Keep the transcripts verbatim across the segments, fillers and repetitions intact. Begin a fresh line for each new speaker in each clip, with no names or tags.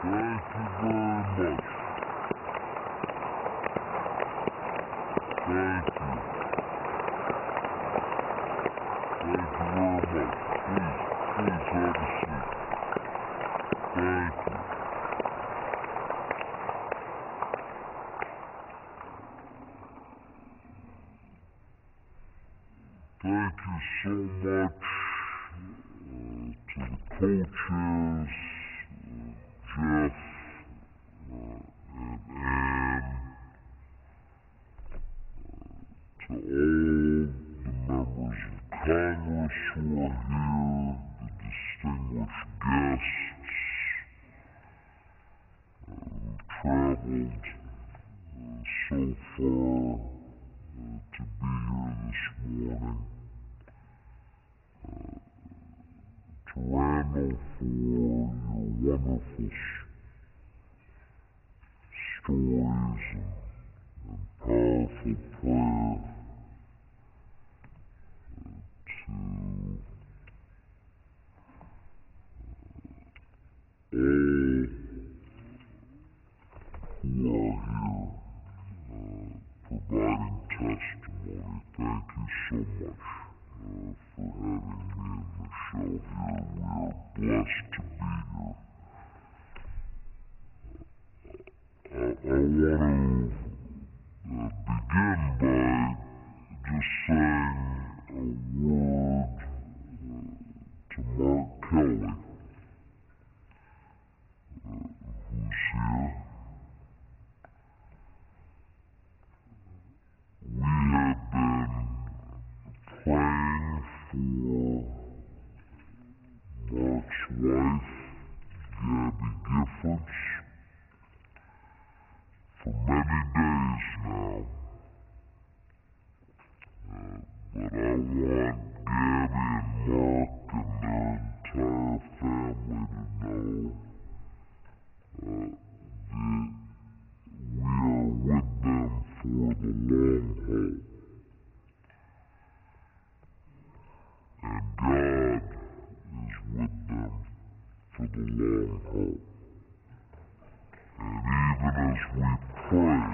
Thank you very much. Thank you. Thank you very much. Please, please have a seat. Thank you. Thank you so much uh, to the coaches, uh, Jeff uh, and Ann, to all the members of Congress who are here, the distinguished guests uh, who traveled uh, so far uh, to be here this morning. To Randall for your wonderful s- stories and, and powerful prayer. Uh, to all who are here uh, providing testimony, thank you so much. Uh, for having me and Michelle here. We are blessed to be here. Uh, I want to uh, begin by just saying a word uh, to Mark Kelly, uh, who's here. We have been praying for Mark's wife, Gabby Giffords, for many days now. Uh, but I want Gabby and Mark and their entire family to know uh, that we are with them for the long haul. And God is with them for the long haul. And even as we pray,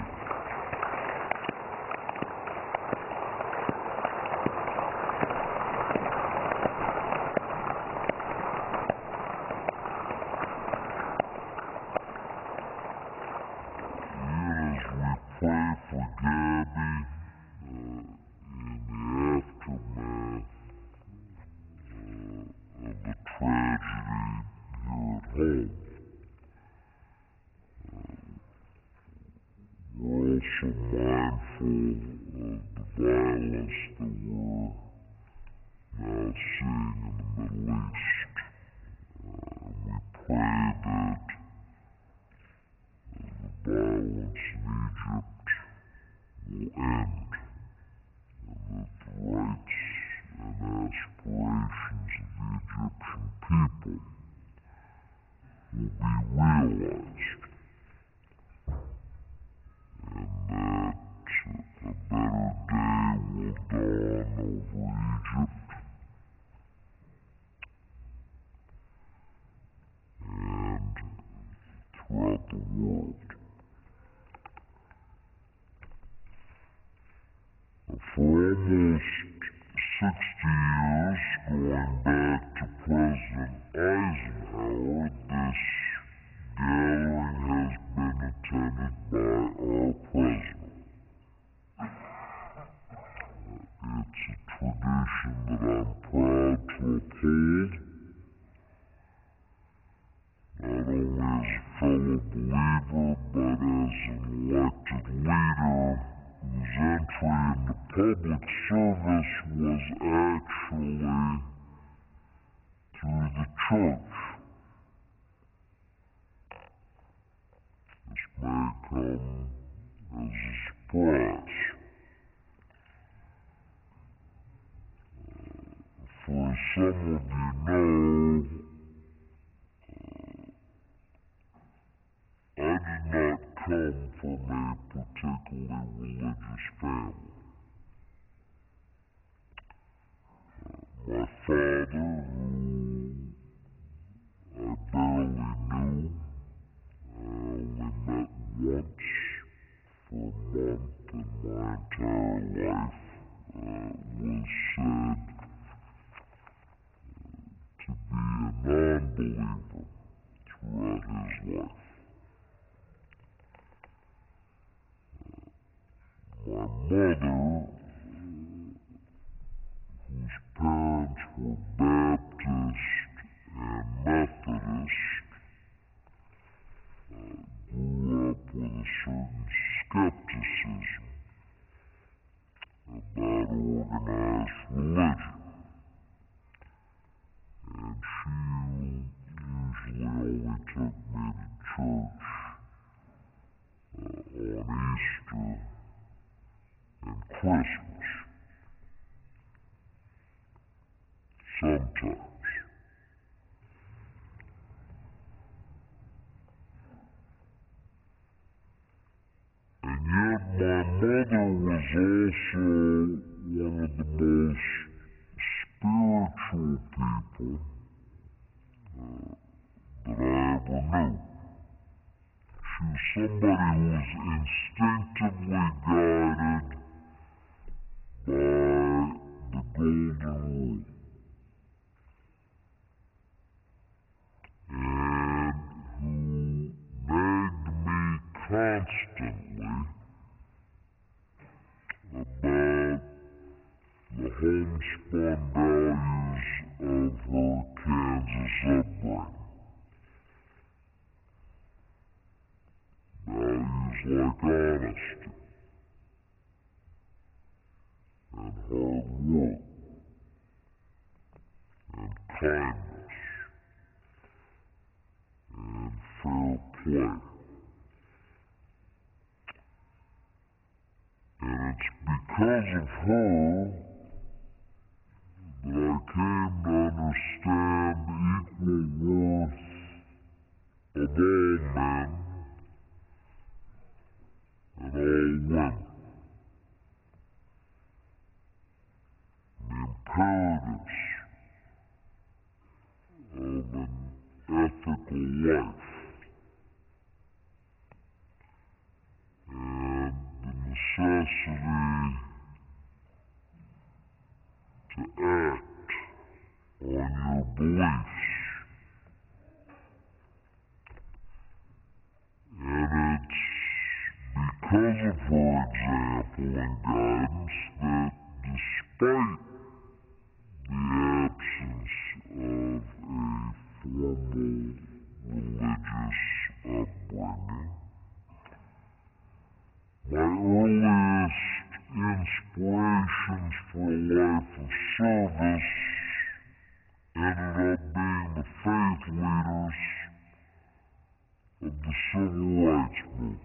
even as we pray for Gabby uh, in the aftermath uh, of the tragedy here at home, we're also mindful of the violence that we're now seeing in the Middle East. Uh, we pray that uh, the violence in Egypt will end, and that the rights and aspirations of the Egyptian people will be realized, and that a better day will dawn over Egypt, and throughout the world. For almost sixty years, going back to President Eisenhower, this gathering has been attended by our president. It's a tradition that I'm proud to uphold, not only as a fellow believer, but as an elected leader whose entry into public service was actually through the church. This may come as a surprise. For as some of you know, uh, I did not come from a particularly religious family. My father, who I barely knew, favor throughout his life. My mother, whose parents were Baptist and Methodist, uh, grew up with a certain skepticism about organized religion. And she usually only took me to church uh, on Easter and Christmas. Sometimes. And yet my mother was also one of the most spiritual people uh, that I ever knew. She was somebody who was instinctively guided by the golden rule. And who nagged me constantly about the homespun values of her Kansas upbringing. Values like honesty and hard work and kindness and fair play. And it's because of her that I came to understand the equal worth of all men and all women. The imperatives of an ethical life and the necessity to act on your beliefs. And it's because of her example and guidance that despite the absence of a formal religious upbringing, my earliest inspirations for a life of service ended up being the faith leaders of the civil rights movement.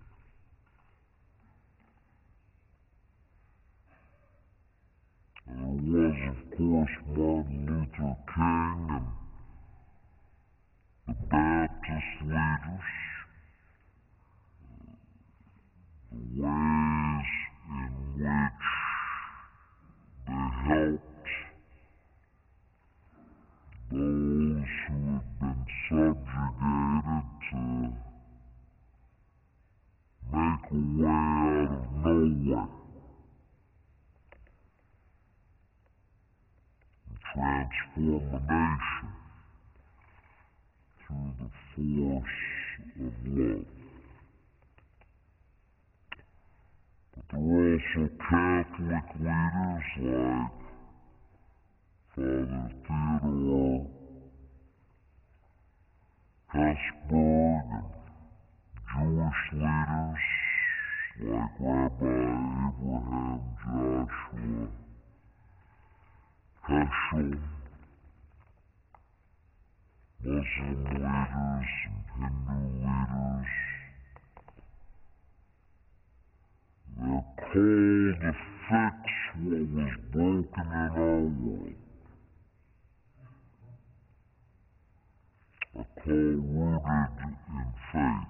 There was, of course, Martin Luther King and the Baptist leaders, the ways in which they helped those who had been subjugated to make a way out of no way. Transform a nation through the force of love. But there were also Catholic leaders like Father Theodore Hesburgh and Jewish leaders like Rabbi Abraham Joshua Heschel, Muslim leaders and Hindu leaders. They're called to fix what was broken in our world. A call rooted in faith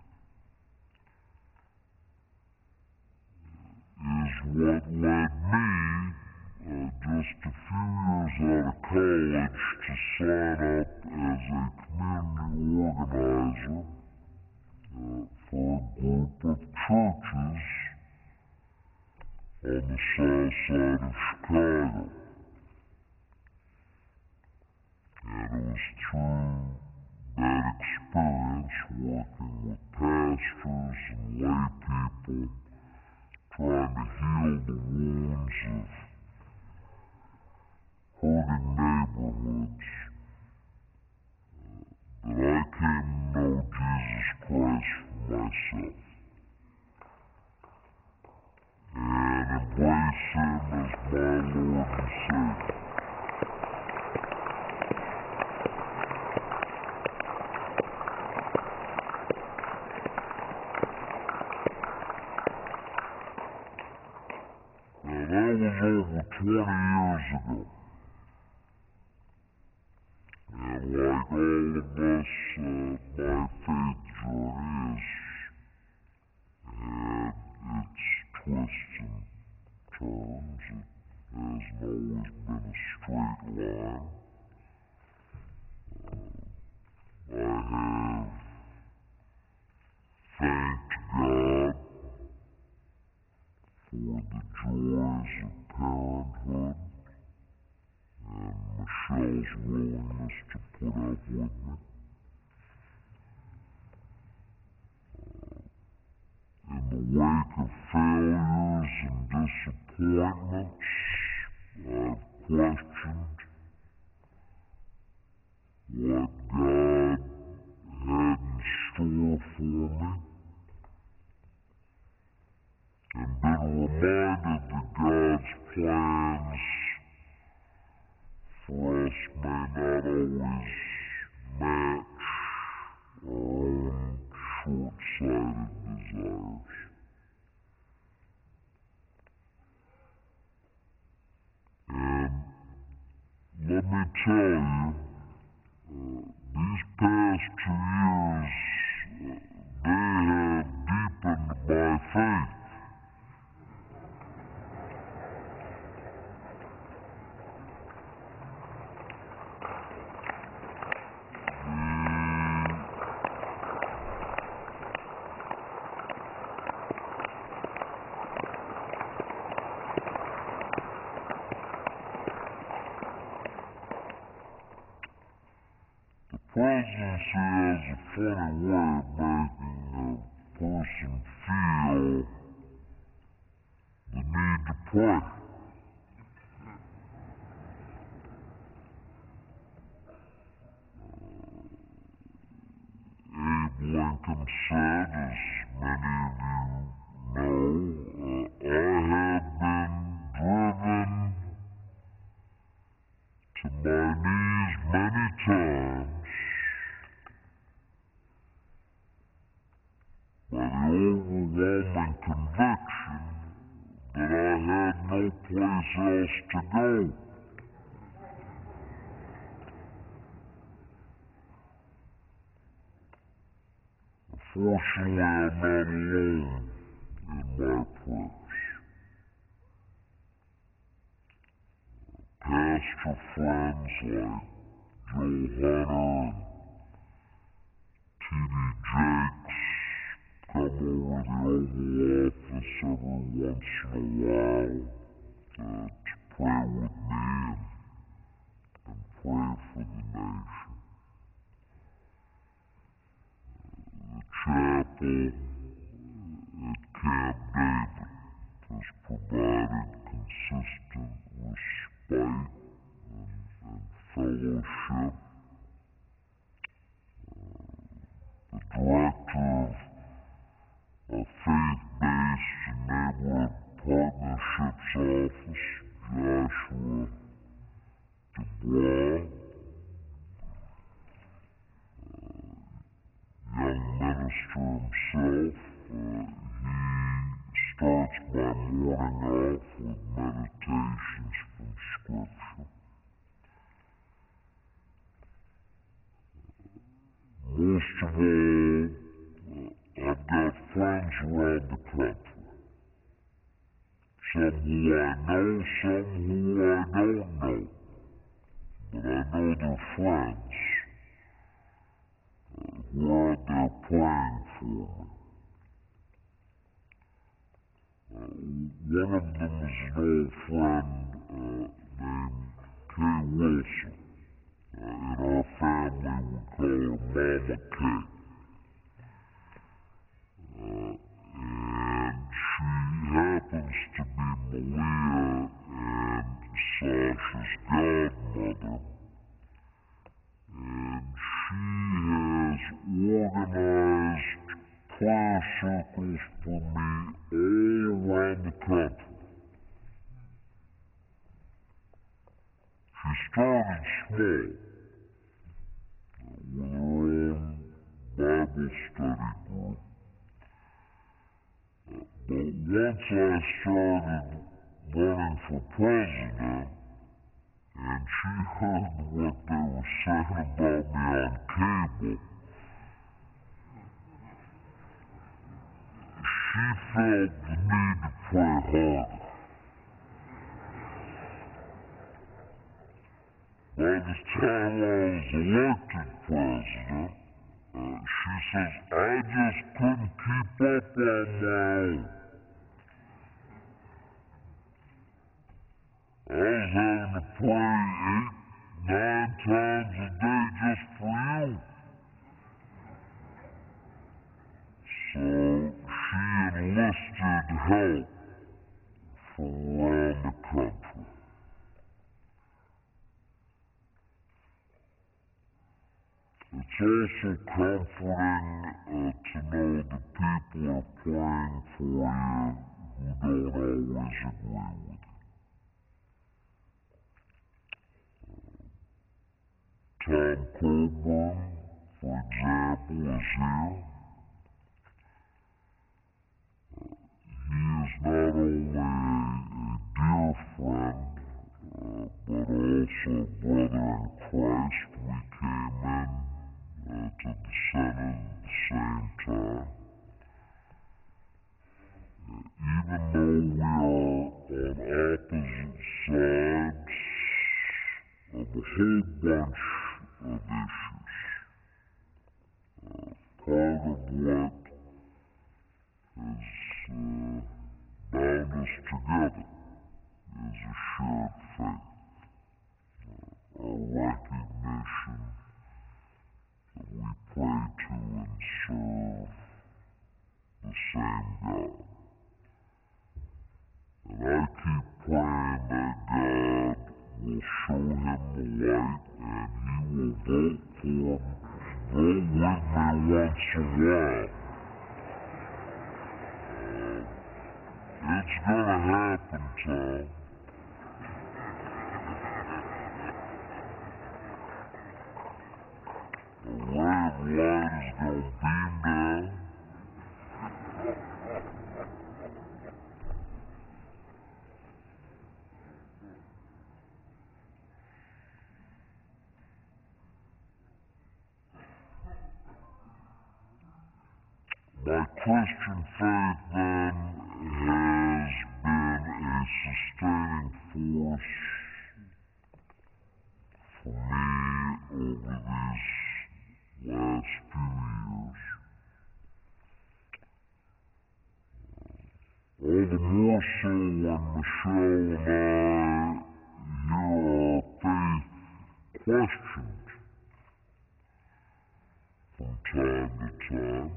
is what led me Uh, just a few years out of college to sign up as a community organizer uh, for a group of churches on the south side of Chicago. And it was through working with pastors and lay people, trying to heal the wounds of hurting neighborhoods, that I came to know Jesus Christ for myself and embrace Him as my Lord and Savior. Now that was over twenty years ago. And like all of us, uh, my faith journey has had its twists and turns. It hasn't always been a straight line. Uh, I have thanked God for the joys of parenthood and Michelle's willingness to put up with me. Uh, in the wake of failures and disappointments, I've questioned what God had in store for me, and been reminded that God's plans for us may not always match our own short-sighted desires. And let me tell you, uh, these past two years, uh, they have deepened my faith. Presidency has a funny way of making a person feel the need to pray. Abe Lincoln said, as many of you know, uh, I have been driven to my knees many times by the overwhelming conviction that I had no place else to go. Fortunately, I'm not alone in my prayers. Pastor friends like Joe Hunter and T D Jakes come over the Oval Office every once in a while uh, to pray with me and, and pray for the nation. The chapel at Camp David has provided consistent respite and, and fellowship. Uh, the director of a faith-based neighborhood partnerships office, Joshua Dubois, young minister himself, uh, he starts my morning off with meditations from Scripture. Most of all, uh, I've got friends around the country. Some who I know, some who I don't know. But I know they're friends uh, who are out there praying for me. Uh, one of them is an old friend uh, named Kay Wilson. Uh, in our family, we call her Mama Kay. Malia and Sasha's godmother, and she has organized prayer circles for me all around the country. She started small, with her own Bible study group. But once I started running for president, and she heard what they were saying about me on cable, she felt the need to pray harder. By the time I was elected president, uh, she says, I just couldn't keep up on my own. I was having to pray eight, nine times a day just for you. So she enlisted help from around the country. It's also comforting uh, to know that people are praying for you who don't always agree with you. Tom Coburn, for example, is here. He is not only a dear friend, uh, but also a brother in Christ. We came in uh, to the Senate at the same time. Uh, even though we are on opposite sides of a whole bunch of issues, uh, part of what has uh, bound us together is a shared faith, uh, our recognition that we pray to and serve the same God. And I keep praying that God will show him the light and he will vote for, vote with me once in a while. Uh, it's gonna happen, Tom. The red light is gonna beam down. My Christian faith, then, has been a sustaining force for me over these last few years. All the more so when Michelle and I hear our faith questioned from time to time.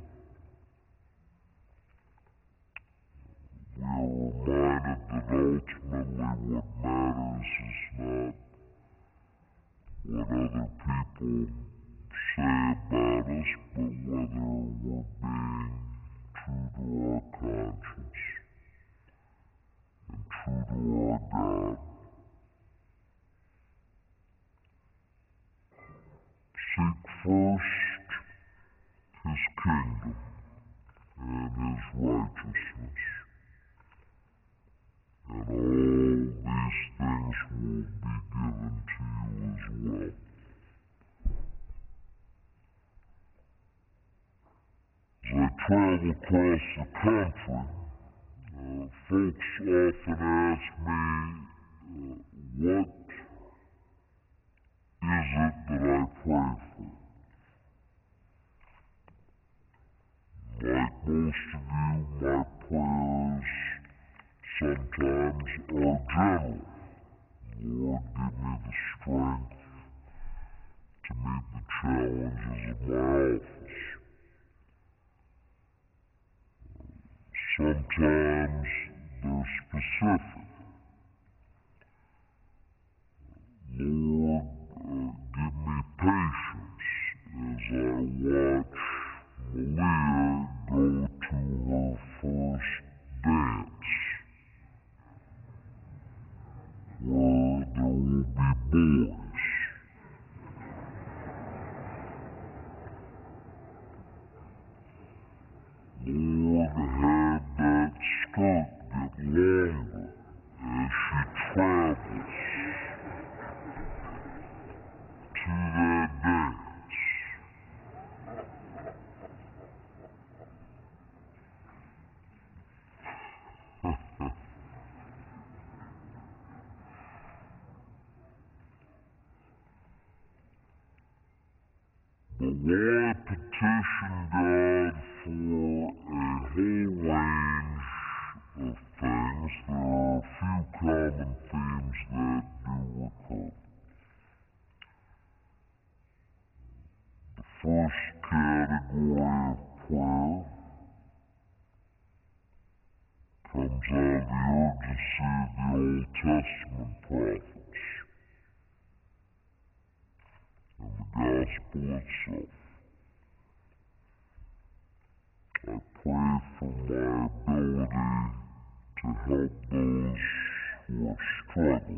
We are reminded that ultimately what matters is not what other people say about us, but whether we're being true to our conscience and true to our God. Seek first his kingdom and his righteousness, and all these things will be given to you as well. As I travel across the country, uh, folks often ask me, uh, what is it that I pray for? Like most of you, my prayers sometimes are general. Lord, give me the strength to meet the challenges of my office. Sometimes they're specific. watch Malia go to her first dance, where there will be boys. Lord had that skirt get longer as she travels to that dance. But why petition God for a whole range of things? There are a few common themes that do recur. The first category of prayer comes out of the urgency of the Old Testament prophets and the gospel itself. I pray for my ability to help those who are struggling.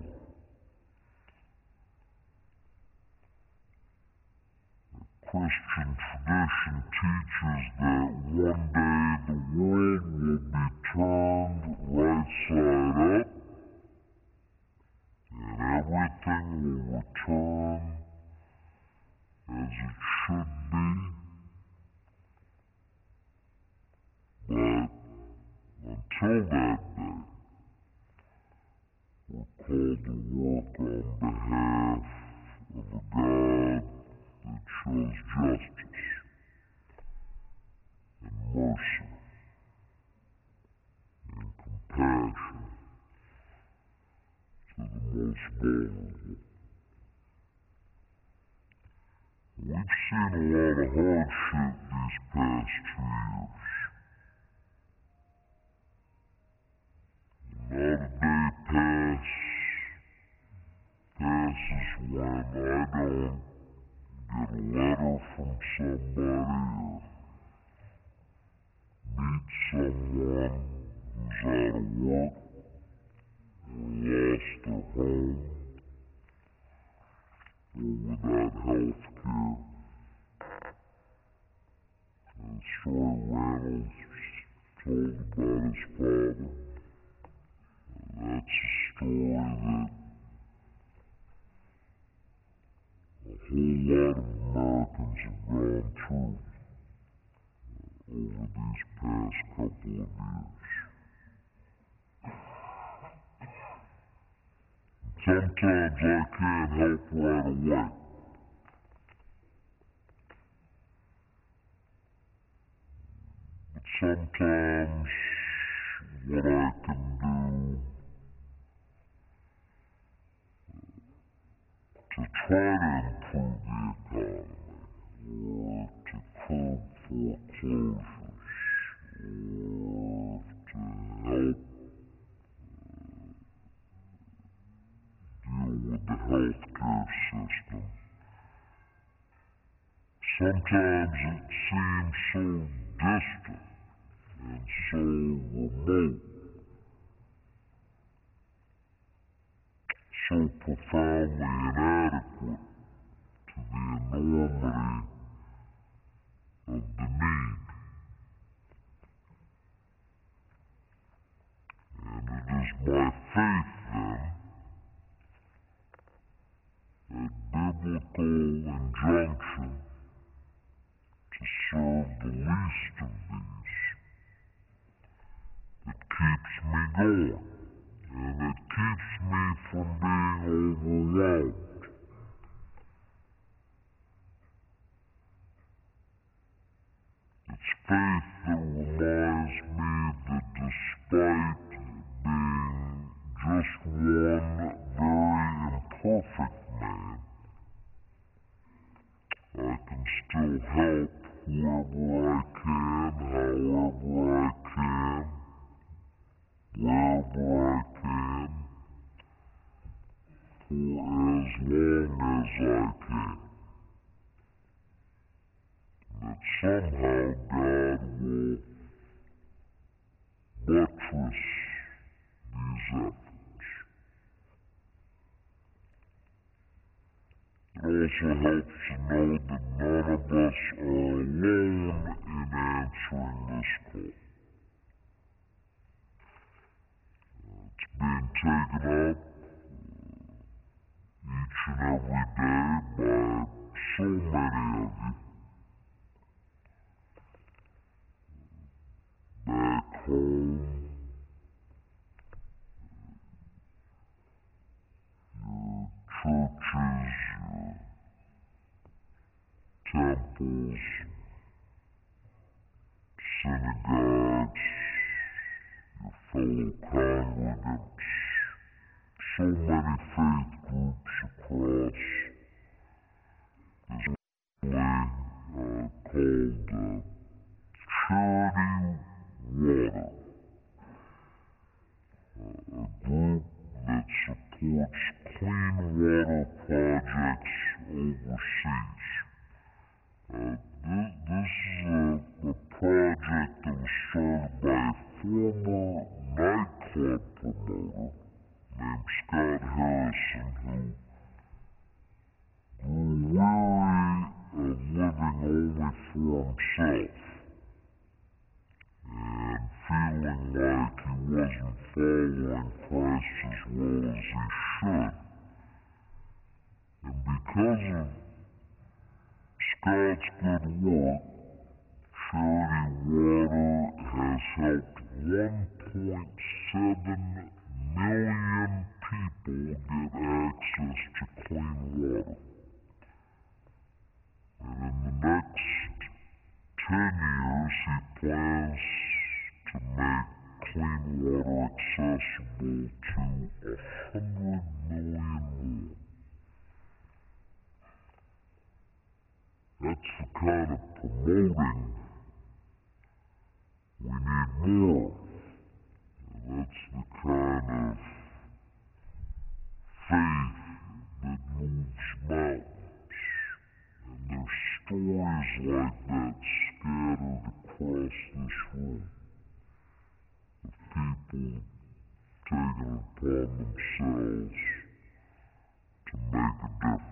The Christian tradition teaches that one day the world will be turned right side up and everything will return as it should be. But until that day, we're called to work on behalf of a God that shows justice and mercy and compassion to the most vulnerable. We've seen a lot of hardship these past two years. Not a day pass, passes when I don't get a letter from somebody or meet someone who's out of work or lost their home or without health care. And Story Reynolds told about his father. That's a story that a whole lot of Americans have gone through over these past couple of years. Sometimes I can't help right away. But sometimes what I can do to try to improve the economy, or to curb foreclosures, or to help deal with the healthcare system. Sometimes it seems so distant and so remote, so profoundly inadequate to the enormity of the need. And it is my faith, then, that biblical injunction to serve the least of these that keeps me going, and it keeps me from being overwhelmed. It's faith that reminds me that despite being just one very imperfect man, I can still help whoever I can, however I can, wherever I can, for as long as I can. somehow God will buttress these efforts. It also helps to know that none of us are alone in answering this call. It's being taken up each and every day by so many of you. Back home, your churches, your temples, synagogues, your fellow congregants, so many faith groups across this way uh, called uh, Charity Water, uh, a group that supports clean water projects overseas. Uh, this, this is a, a project that was started by a former nightclub promoter named Scott Harrison, who grew weary of living only for himself and feeling like he wasn't following Christ as well as he should. And because of Scott's good work, Charity Water has helped one point seven million people get access to clean water. And in the next ten years, he plans to make clean water accessible to a hundred million more. That's the kind of promoting we need more. That's the kind of faith that moves mountains. And there's stories like that scattered across this room of people taking it upon themselves to make a difference.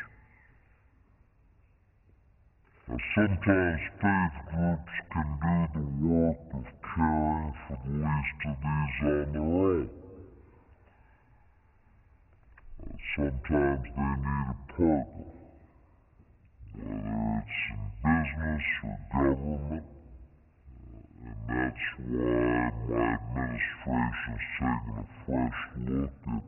Now, sometimes faith groups can do the work of caring for the least of these on their own. Uh, sometimes they need a partner, whether it's in business or government, uh, and that's why my administration's taking a fresh look at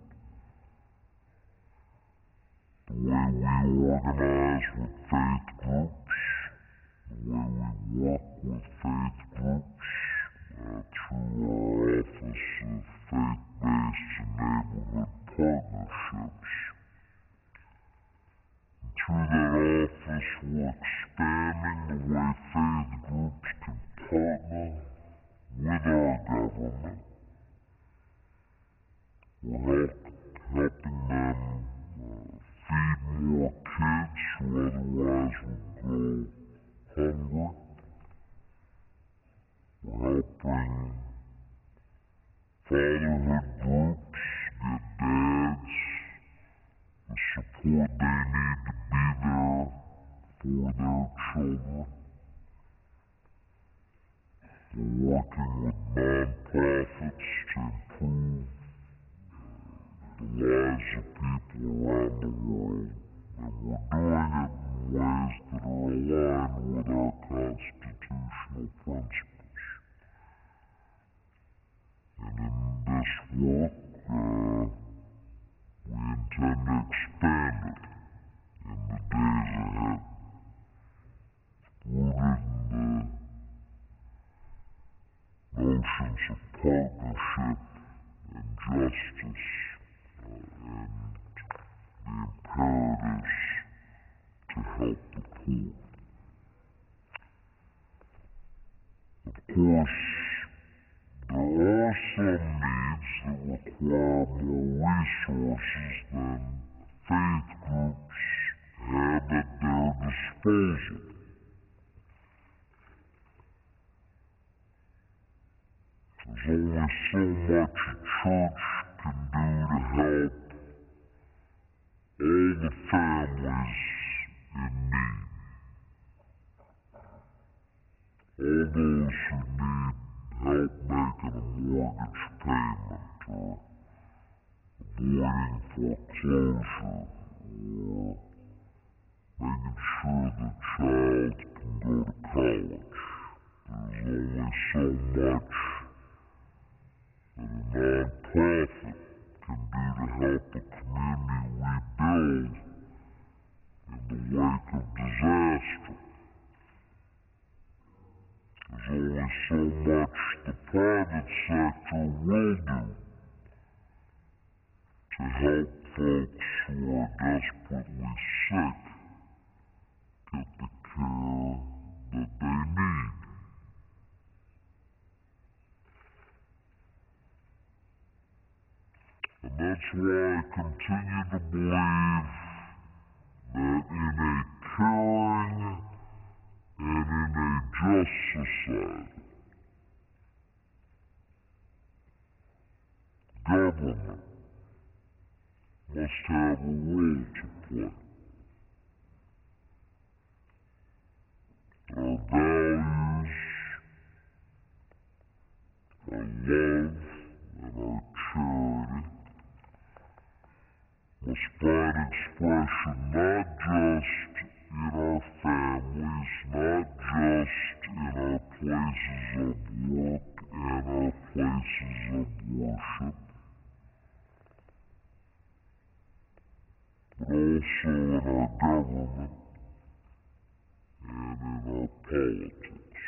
the way we organize with faith groups, the way we work with faith groups uh, through our Office of Faith-Based and Neighborhood Partnerships. And through that office, we're expanding the way faith groups can partner with our government. We're help, helping them uh, feed more kids who otherwise would go hungry. We're helping fatherhood groups get dads the support they need to be there for their children. We're working with non-profits to improve the lives of people around the world, and we're doing it in ways that are aligned with our constitutional principles. And in this work, uh, we intend to expand it in the days ahead, rooted in the notions of partnership and justice, uh, and the imperatives to help the poor. Of course, there are some needs that require more resources than faith groups have at their disposal. only so much a church can do to help all the families in need. All those who need help making a mortgage payment or avoiding foreclosure or making sure the child can go to college. There's only so much that a non-profit can do to help a community rebuild in the wake of disaster. There's only so much the private sector will do to help folks who are desperately sick get the care that they need. And that's why I continue to believe that in a caring and in a just society, government must have a role to play. Our values, our love, and our charity must find expression not just in our families, not just in our places of work and our places of worship, but also in our government and in our politics.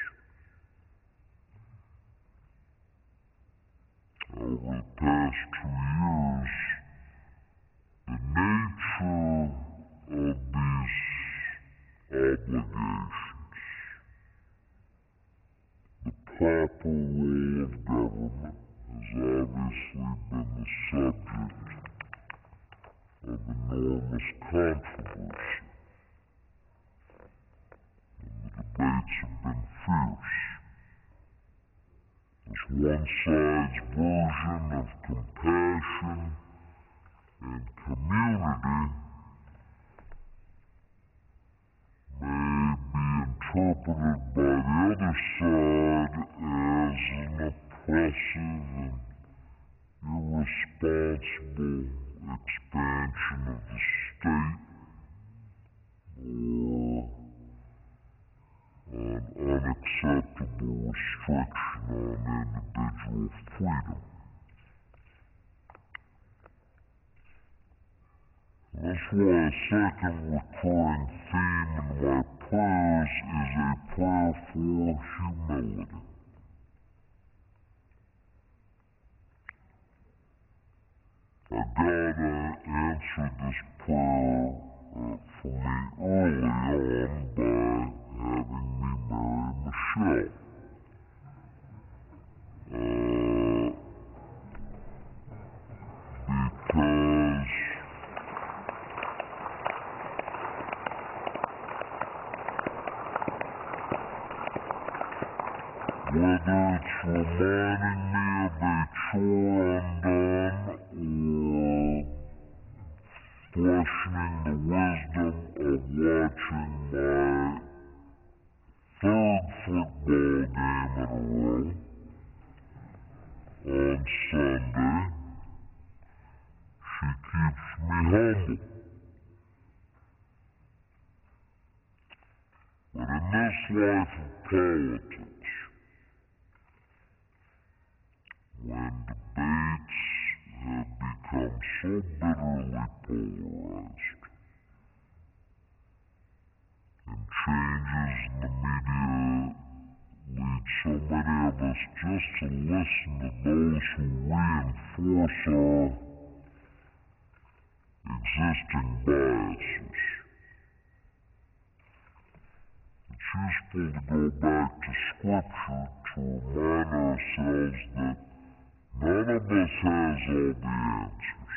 Over the past two years, the nature of these obligations, the proper role of government, has obviously been the subject of enormous controversy. And the debates have been fierce. There's one side's version of compassion and community may be interpreted by the other side as an oppressive and irresponsible expansion of the state or an unacceptable restriction on individual freedom. That's why a second recurring theme in my prayers is a prayer for humility. I gotta answer this prayer uh, for me early on by having me marry Michelle. Uh, because whether it's reminding me of a chore undone or questioning the wisdom of watching my third football game in a row on Sunday, she keeps me humble. But in this life of politics, when debates have become so bitterly polarized, and changes in the media lead so many of us just to listen to those who reinforce our existing biases. It's useful to go back to Scripture to remind ourselves that none of us has all the answers.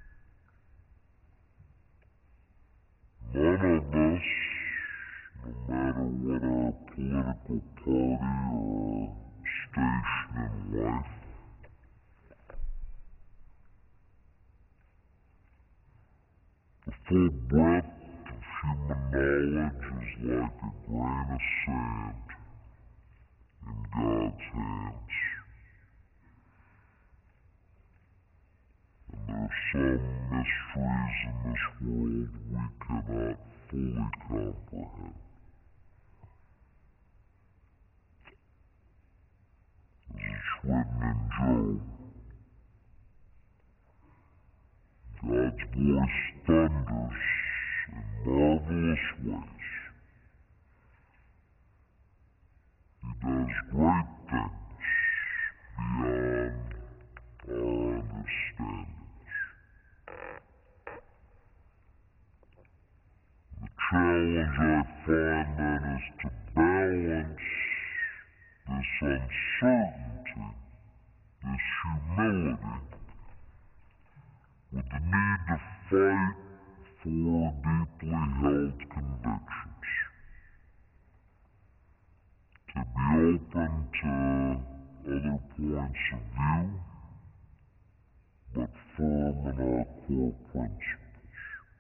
None of us, no matter what our political party or station in life, The full breadth of human knowledge is like a grain of sand in God's hands. And there are some mysteries in this world we cannot fully comprehend. As it's written in Job, God's voice thunders in marvelous ways. He does great things beyond our understandings. The challenge I find then is to balance this uncertainty, this humility, with the need to fight for deeply held convictions, to be open to other points of view, but firm in our core principles.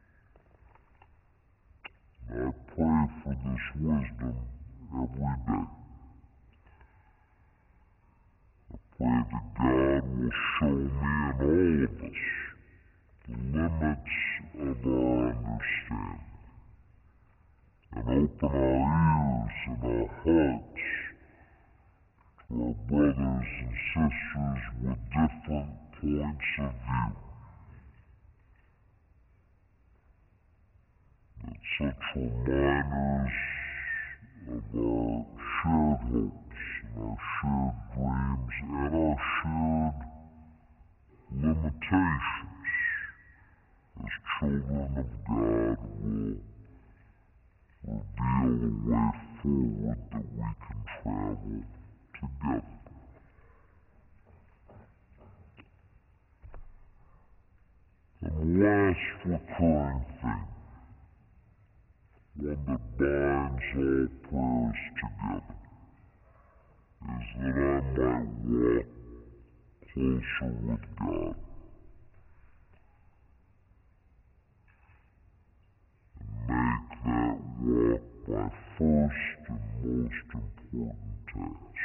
And I pray for this wisdom every day. I pray that God will show me and all of us the limits of our understanding, and open our ears and our hearts to our brothers and sisters with different points of view, that such reminders of our shared hopes and our shared dreams and our shared limitations as children of God will reveal a way forward that we can travel together. And the last recurring theme, one that binds all prayers together, is that I might walk closer with God. Make that walk my first and most important task.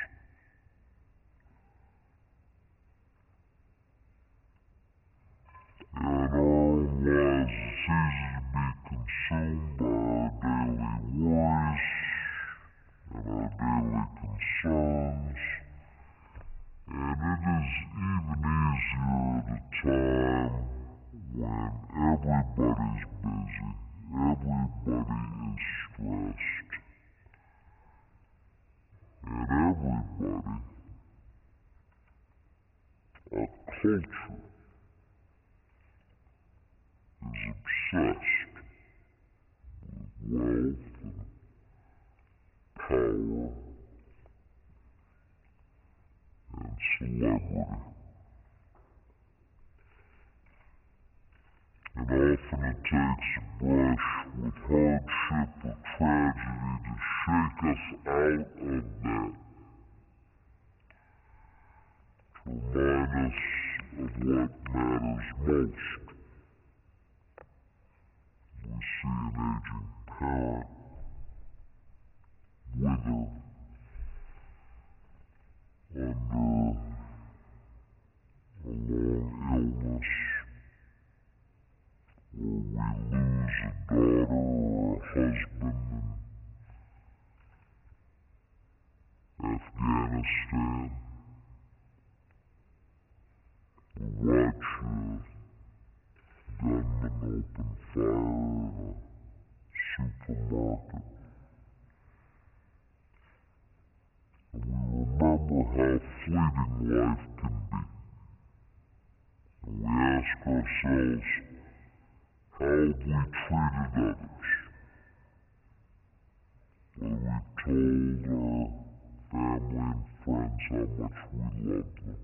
In our own lives, it's easy to be consumed by our daily worries and our daily concerns, and it is even easier at a time when everybody's busy. Everybody is stressed, and everybody, our culture, is obsessed with wealth and power and celebrity. And often it takes a brush with hardship or tragedy to shake us out of that, to remind us of what matters most. We see an aging parent wither under a long illness, or we lose a daughter or a husband in Afghanistan. We watch a gunman open fire in a supermarket. And we remember how fleeting life can be. And we ask ourselves, how have we treated others? Whether we've told our family and friends how much we love them.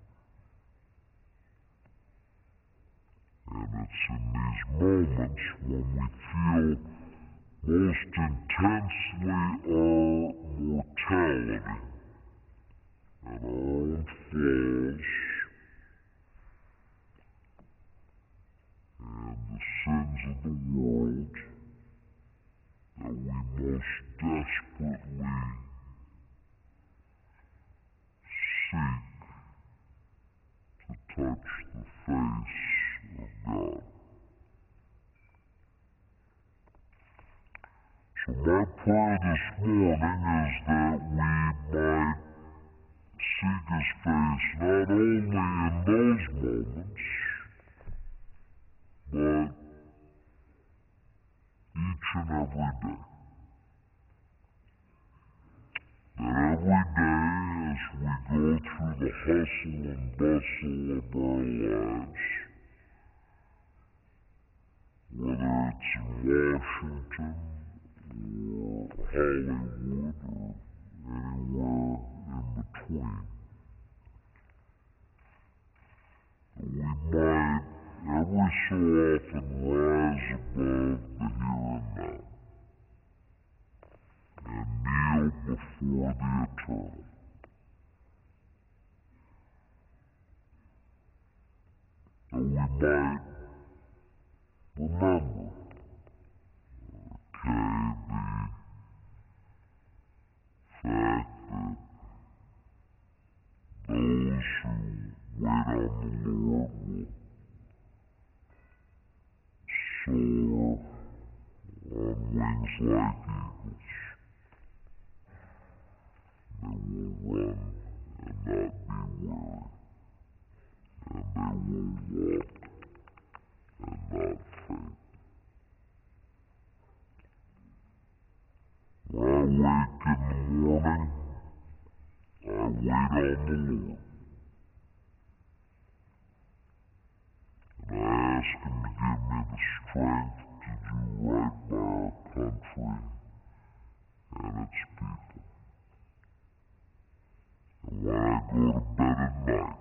And it's in these moments when we feel most intensely our mortality and our own flaws and the sins of the world that we most desperately seek to touch the face of God. So my prayer this morning is that we might seek His face not only in those moments, but each and every day. That every day as we go through the hustle and bustle of our lives, whether it's in Washington or Hollywood or anywhere in between, that we might every so often rise above the here and now and kneel before the eternal. That we might remember, okay, the fact that those who wait on the Lord will soar on wings like eagles. They will run and not be weary, and they will walk and not faint. When I wake in the morning, I wait on the Lord, and I ask Him to give me the strength to do right by our country and its people. And when I go to bed at night,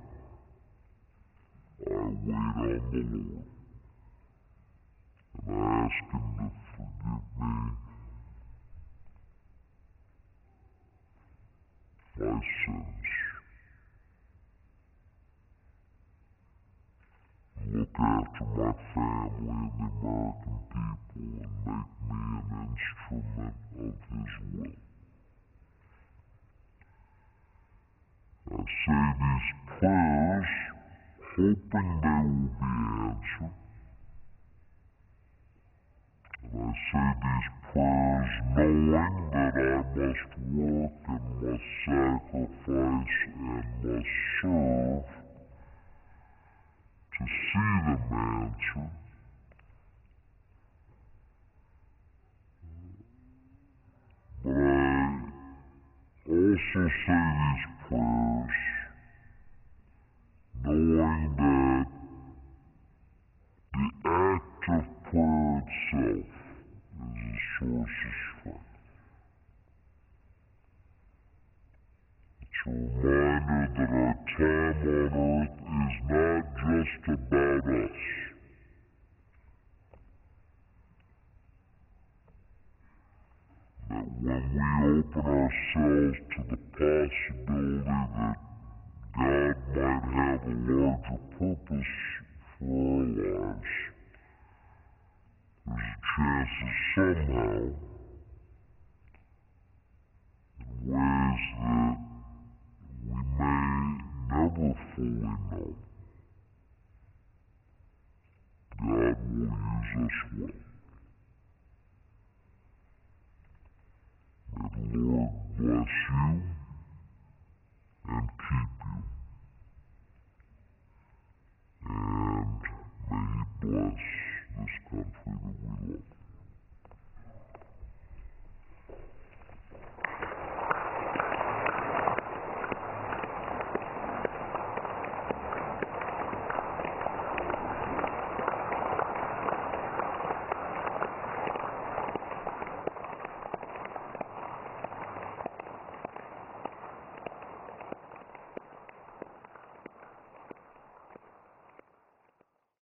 I wait on the Lord, and I ask Him to forgive me my sins, look after my family and the American people, and make me an instrument of His will. I say these prayers hoping they will be answered, and I say these prayers knowing that I must work and must sacrifice and must serve to see them answered. But I also say these prayers knowing that the act of prayer itself is a source of strength. It's a reminder that our time on earth is not just about us. That when we open ourselves to the possibility that God might have a larger purpose for our lives, there's a chance that somehow, in ways that we may never fully know, God will use us well.